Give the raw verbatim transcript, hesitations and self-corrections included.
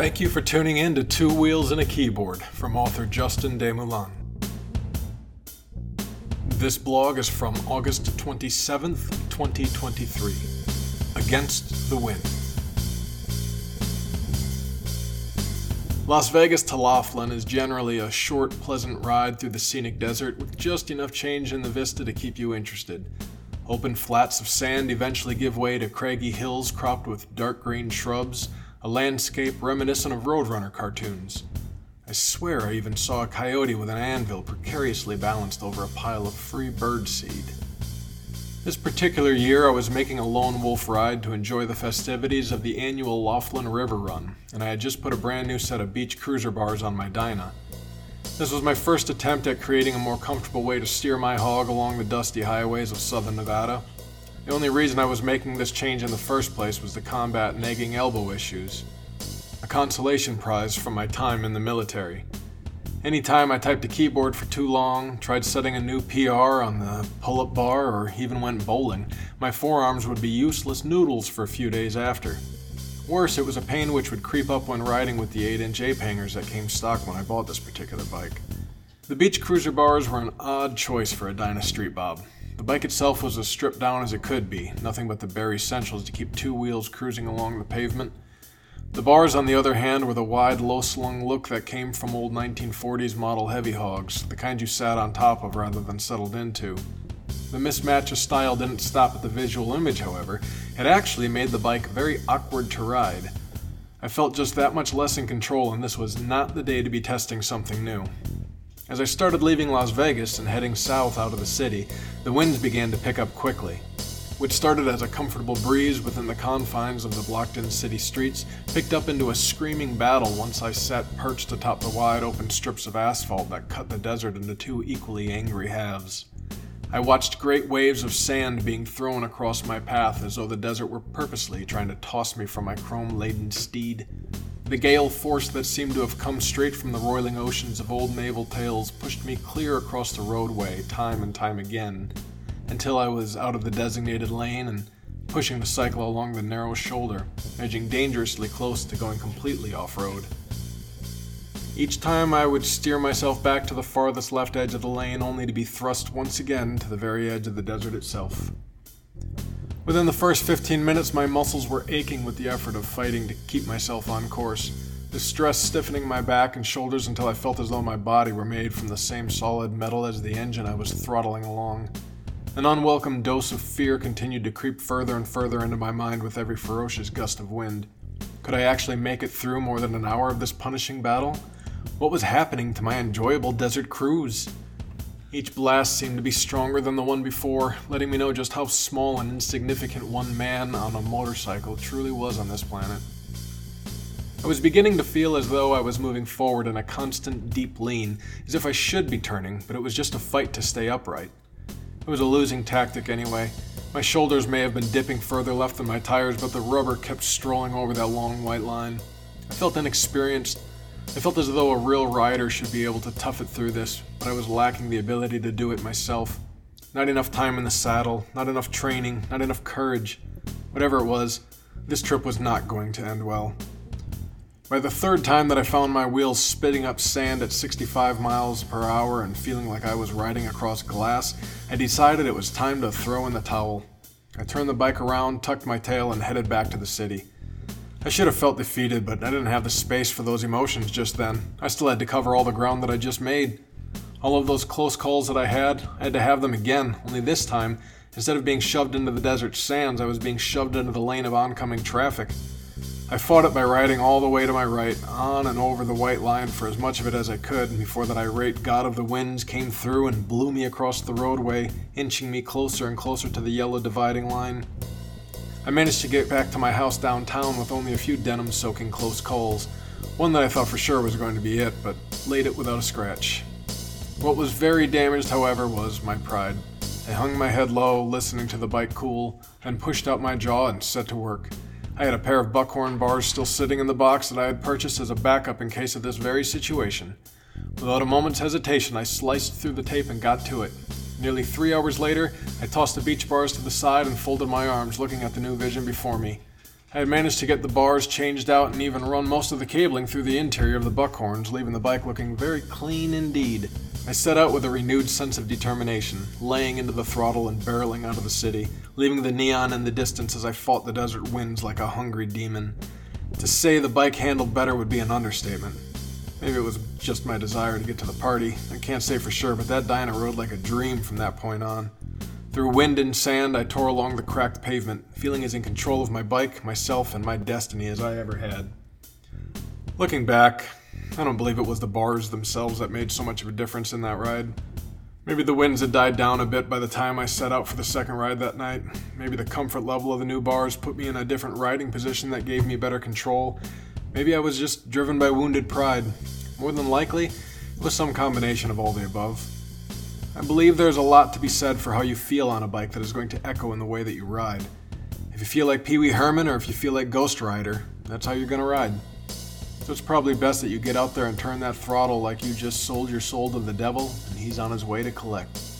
Thank you for tuning in to Two Wheels and a Keyboard from author Justin Desmoulins. This blog is from August twenty-seventh, twenty twenty-three. Against the Wind. Las Vegas to Laughlin is generally a short, pleasant ride through the scenic desert with just enough change in the vista to keep you interested. Open flats of sand eventually give way to craggy hills cropped with dark green shrubs, a landscape reminiscent of Roadrunner cartoons. I swear I even saw a coyote with an anvil precariously balanced over a pile of free bird seed. This particular year I was making a lone wolf ride to enjoy the festivities of the annual Laughlin River Run, and I had just put a brand new set of beach cruiser bars on my Dyna. This was my first attempt at creating a more comfortable way to steer my hog along the dusty highways of southern Nevada. The only reason I was making this change in the first place was to combat nagging elbow issues. A consolation prize from my time in the military. Anytime I typed a keyboard for too long, tried setting a new P R on the pull-up bar, or even went bowling, my forearms would be useless noodles for a few days after. Worse, it was a pain which would creep up when riding with the eight inch ape hangers that came stock when I bought this particular bike. The beach cruiser bars were an odd choice for a Dyna Street Bob. The bike itself was as stripped down as it could be, nothing but the bare essentials to keep two wheels cruising along the pavement. The bars, on the other hand, were the wide, low-slung look that came from old nineteen forties model heavy hogs, the kind you sat on top of rather than settled into. The mismatch of style didn't stop at the visual image, however. It actually made the bike very awkward to ride. I felt just that much less in control, and this was not the day to be testing something new. As I started leaving Las Vegas and heading south out of the city, the winds began to pick up quickly. Which started as a comfortable breeze within the confines of the blocked-in city streets, picked up into a screaming battle once I sat perched atop the wide-open strips of asphalt that cut the desert into two equally angry halves. I watched great waves of sand being thrown across my path as though the desert were purposely trying to toss me from my chrome-laden steed. The gale force that seemed to have come straight from the roiling oceans of old naval tales pushed me clear across the roadway time and time again, until I was out of the designated lane and pushing the cycle along the narrow shoulder, edging dangerously close to going completely off-road. Each time I would steer myself back to the farthest left edge of the lane only to be thrust once again to the very edge of the desert itself. Within the first fifteen minutes, my muscles were aching with the effort of fighting to keep myself on course, the stress stiffening my back and shoulders until I felt as though my body were made from the same solid metal as the engine I was throttling along. An unwelcome dose of fear continued to creep further and further into my mind with every ferocious gust of wind. Could I actually make it through more than an hour of this punishing battle? What was happening to my enjoyable desert cruise? Each blast seemed to be stronger than the one before, letting me know just how small and insignificant one man on a motorcycle truly was on this planet. I was beginning to feel as though I was moving forward in a constant deep lean, as if I should be turning, but it was just a fight to stay upright. It was a losing tactic anyway. My shoulders may have been dipping further left than my tires, but the rubber kept strolling over that long white line. I felt inexperienced. I felt as though a real rider should be able to tough it through this, but I was lacking the ability to do it myself. Not enough time in the saddle, not enough training, not enough courage. Whatever it was, this trip was not going to end well. By the third time that I found my wheels spitting up sand at sixty-five miles per hour and feeling like I was riding across glass, I decided it was time to throw in the towel. I turned the bike around, tucked my tail, and headed back to the city. I should have felt defeated, but I didn't have the space for those emotions just then. I still had to cover all the ground that I just made. All of those close calls that I had, I had to have them again, only this time, instead of being shoved into the desert sands, I was being shoved into the lane of oncoming traffic. I fought it by riding all the way to my right, on and over the white line for as much of it as I could, before that irate god of the winds came through and blew me across the roadway, inching me closer and closer to the yellow dividing line. I managed to get back to my house downtown with only a few denim-soaking close calls, one that I thought for sure was going to be it, but laid it without a scratch. What was very damaged, however, was my pride. I hung my head low, listening to the bike cool, then pushed out my jaw and set to work. I had a pair of buckhorn bars still sitting in the box that I had purchased as a backup in case of this very situation. Without a moment's hesitation, I sliced through the tape and got to it. Nearly three hours later, I tossed the beach bars to the side and folded my arms, looking at the new vision before me. I had managed to get the bars changed out and even run most of the cabling through the interior of the buckhorns, leaving the bike looking very clean indeed. I set out with a renewed sense of determination, laying into the throttle and barreling out of the city, leaving the neon in the distance as I fought the desert winds like a hungry demon. To say the bike handled better would be an understatement. Maybe it was just my desire to get to the party. I can't say for sure, but that Dyna rode like a dream from that point on. Through wind and sand, I tore along the cracked pavement, feeling as in control of my bike, myself, and my destiny as I ever had. Looking back, I don't believe it was the bars themselves that made so much of a difference in that ride. Maybe the winds had died down a bit by the time I set out for the second ride that night. Maybe the comfort level of the new bars put me in a different riding position that gave me better control. Maybe I was just driven by wounded pride. More than likely, it was some combination of all the above. I believe there's a lot to be said for how you feel on a bike that is going to echo in the way that you ride. If you feel like Pee Wee Herman or if you feel like Ghost Rider, that's how you're going to ride. So it's probably best that you get out there and turn that throttle like you just sold your soul to the devil and he's on his way to collect.